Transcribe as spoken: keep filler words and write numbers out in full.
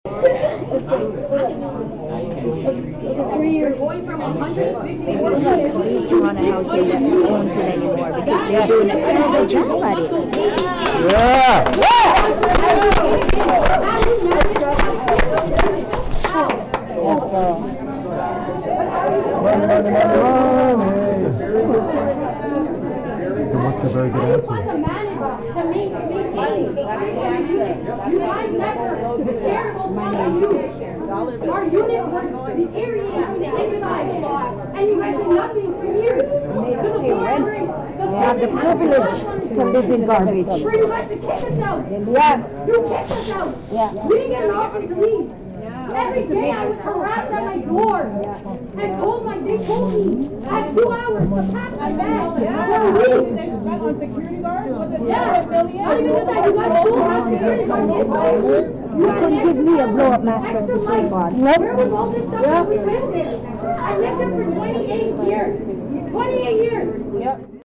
It's a three-year. Going from one hundred fifty Toronto housing that owns it anymore because they're doing a terrible job at it. Yeah! What's a very good answer? You guys never cared about my unit. Our unit was deteriorating from the inside, and you guys did nothing for years. To the point where We have the privilege to live in garbage. for you guys to kick us out. Yeah. You kicked us out. Yeah. We didn't get an offer to leave. Every day I was harassed at my door and told my, they told me I had two hours to pack my bag. For a week. On security guards? Was it Yeah. seven million? Not even that, you guys still have security guards. You couldn't give me a blow-up mattress to sleep on. Where was all this stuff that we lived in? I lived there for twenty-eight years. twenty-eight years. Yep.